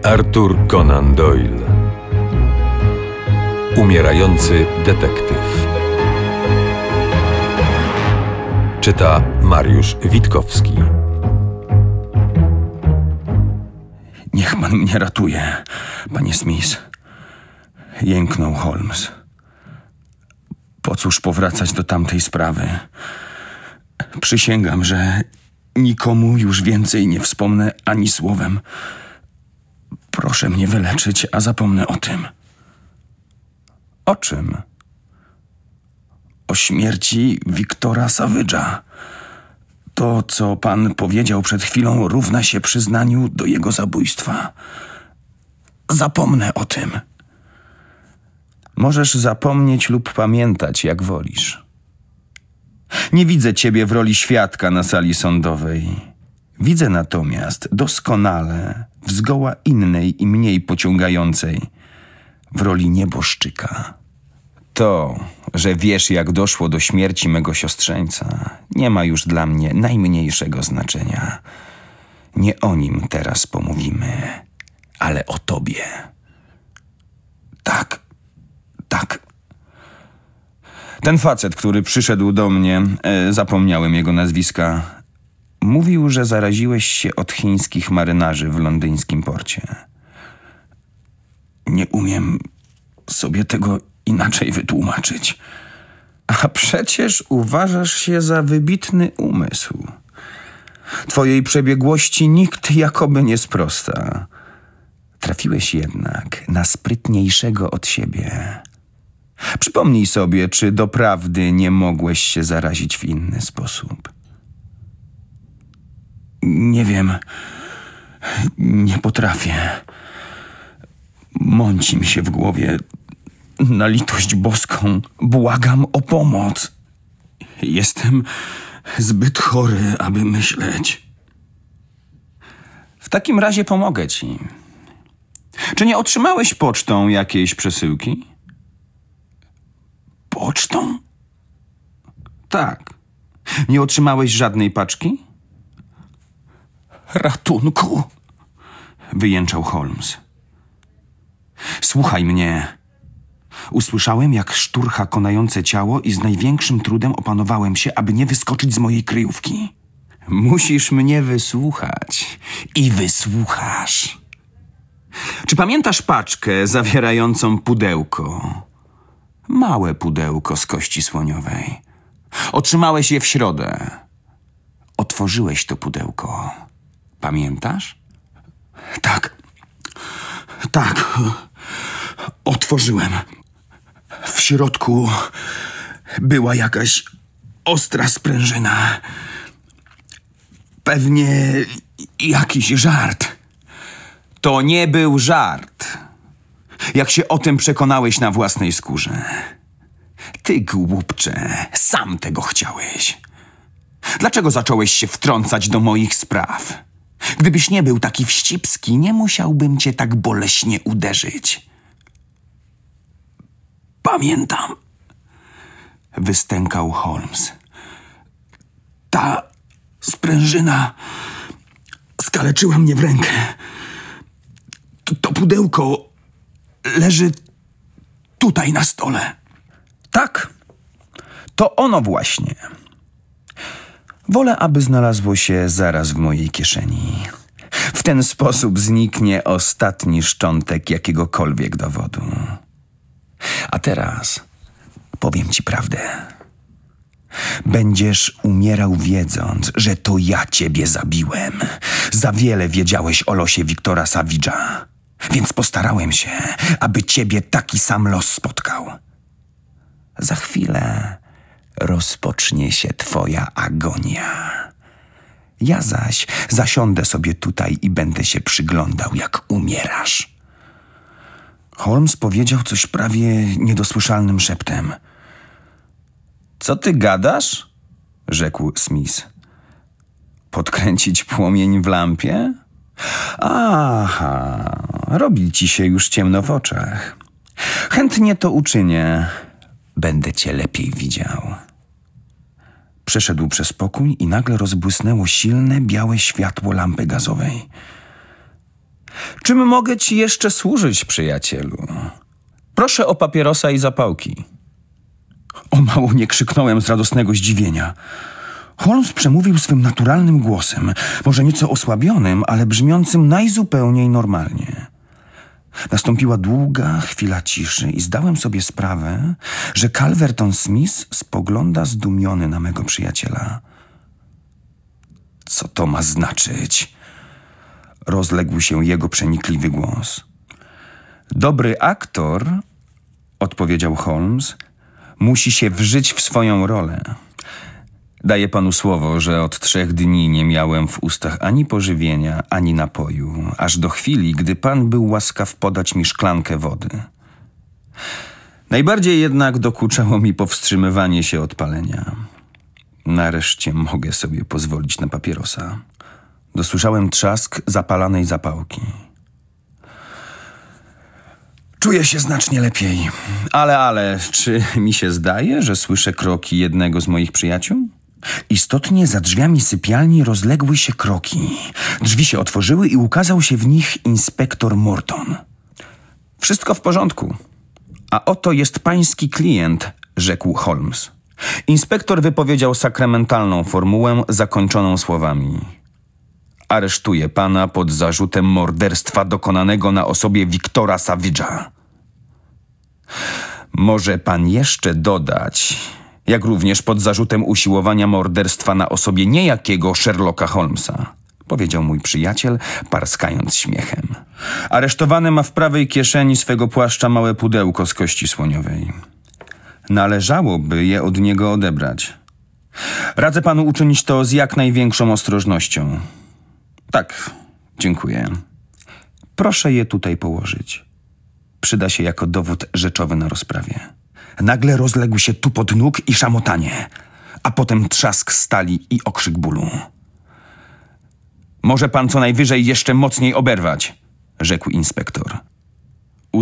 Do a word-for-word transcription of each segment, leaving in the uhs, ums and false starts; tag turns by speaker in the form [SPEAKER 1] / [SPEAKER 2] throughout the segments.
[SPEAKER 1] Arthur Conan Doyle. Umierający detektyw. Czyta Mariusz Witkowski.
[SPEAKER 2] Niech pan mnie ratuje, panie Smith. Jęknął Holmes. Po cóż powracać do tamtej sprawy? Przysięgam, że nikomu już więcej nie wspomnę ani słowem. Proszę mnie wyleczyć, a zapomnę o tym. O czym? O śmierci Wiktora Savage'a. To, co pan powiedział przed chwilą, równa się przyznaniu do jego zabójstwa. Zapomnę o tym. Możesz zapomnieć lub pamiętać, jak wolisz. Nie widzę ciebie w roli świadka na sali sądowej. Widzę natomiast doskonale w zgoła innej i mniej pociągającej, w roli nieboszczyka. To, że wiesz, jak doszło do śmierci mego siostrzeńca, nie ma już dla mnie najmniejszego znaczenia. Nie o nim teraz pomówimy, ale o tobie. Tak, tak. Ten facet, który przyszedł do mnie, e, zapomniałem jego nazwiska, mówił, że zaraziłeś się od chińskich marynarzy w londyńskim porcie. Nie umiem sobie tego inaczej wytłumaczyć. A przecież uważasz się za wybitny umysł. Twojej przebiegłości nikt jakoby nie sprosta. Trafiłeś jednak na sprytniejszego od siebie. Przypomnij sobie, czy doprawdy nie mogłeś się zarazić w inny sposób. Nie wiem. Nie potrafię. Mąci mi się w głowie. Na litość boską, błagam o pomoc. Jestem zbyt chory, aby myśleć. W takim razie pomogę ci. Czy nie otrzymałeś pocztą jakiejś przesyłki? Pocztą? Tak. Nie otrzymałeś żadnej paczki? Ratunku! Wyjęczał Holmes. Słuchaj mnie. Usłyszałem, jak szturcha konające ciało i z największym trudem opanowałem się, aby nie wyskoczyć z mojej kryjówki. Musisz mnie wysłuchać. I wysłuchasz. Czy pamiętasz paczkę zawierającą pudełko? Małe pudełko z kości słoniowej. Otrzymałeś je w środę. Otworzyłeś to pudełko. Pamiętasz? Tak. Tak. Otworzyłem. W środku była jakaś ostra sprężyna. Pewnie jakiś żart. To nie był żart. Jak się o tym przekonałeś na własnej skórze. Ty, głupcze, sam tego chciałeś. Dlaczego zacząłeś się wtrącać do moich spraw? Gdybyś nie był taki wścibski, nie musiałbym cię tak boleśnie uderzyć. Pamiętam, wystękał Holmes. Ta sprężyna skaleczyła mnie w rękę. To, to pudełko leży tutaj na stole. Tak, to ono właśnie. Wolę, aby znalazło się zaraz w mojej kieszeni. W ten sposób zniknie ostatni szczątek jakiegokolwiek dowodu. A teraz powiem ci prawdę. Będziesz umierał wiedząc, że to ja ciebie zabiłem. Za wiele wiedziałeś o losie Wiktora Savage'a, więc postarałem się, aby ciebie taki sam los spotkał. Za chwilę rozpocznie się twoja agonia. Ja zaś zasiądę sobie tutaj i będę się przyglądał, jak umierasz. Holmes powiedział coś prawie niedosłyszalnym szeptem. Co ty gadasz? Rzekł Smith. Podkręcić płomień w lampie? Aha, robi ci się już ciemno w oczach. Chętnie to uczynię. Będę cię lepiej widział. Przeszedł przez pokój i nagle rozbłysnęło silne, białe światło lampy gazowej. Czym mogę ci jeszcze służyć, przyjacielu? Proszę o papierosa i zapałki. O mało nie krzyknąłem z radosnego zdziwienia. Holmes przemówił swym naturalnym głosem, może nieco osłabionym, ale brzmiącym najzupełniej normalnie. Nastąpiła długa chwila ciszy i zdałem sobie sprawę, że Calverton Smith spogląda zdumiony na mego przyjaciela. Co to ma znaczyć? Rozległ się jego przenikliwy głos. Dobry aktor, odpowiedział Holmes, musi się wżyć w swoją rolę. Daję panu słowo, że od trzech dni nie miałem w ustach ani pożywienia, ani napoju, aż do chwili, gdy pan był łaskaw podać mi szklankę wody. Najbardziej jednak dokuczało mi powstrzymywanie się od palenia. Nareszcie mogę sobie pozwolić na papierosa. Dosłyszałem trzask zapalanej zapałki. Czuję się znacznie lepiej. Ale, ale, czy mi się zdaje, że słyszę kroki jednego z moich przyjaciół? Istotnie za drzwiami sypialni rozległy się kroki. Drzwi się otworzyły i ukazał się w nich inspektor Morton. Wszystko w porządku. A oto jest pański klient, rzekł Holmes. Inspektor wypowiedział sakramentalną formułę zakończoną słowami. Aresztuję pana pod zarzutem morderstwa dokonanego na osobie Wiktora Savage'a. Może pan jeszcze dodać, jak również pod zarzutem usiłowania morderstwa na osobie niejakiego Sherlocka Holmesa, powiedział mój przyjaciel, parskając śmiechem. Aresztowany ma w prawej kieszeni swego płaszcza małe pudełko z kości słoniowej. Należałoby je od niego odebrać. Radzę panu uczynić to z jak największą ostrożnością. Tak, dziękuję. Proszę je tutaj położyć. Przyda się jako dowód rzeczowy na rozprawie. Nagle rozległ się tupot nóg i szamotanie, a potem trzask stali i okrzyk bólu. Może pan co najwyżej jeszcze mocniej oberwać, rzekł inspektor.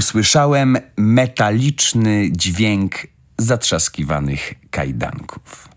[SPEAKER 2] Usłyszałem metaliczny dźwięk zatrzaskiwanych kajdanków.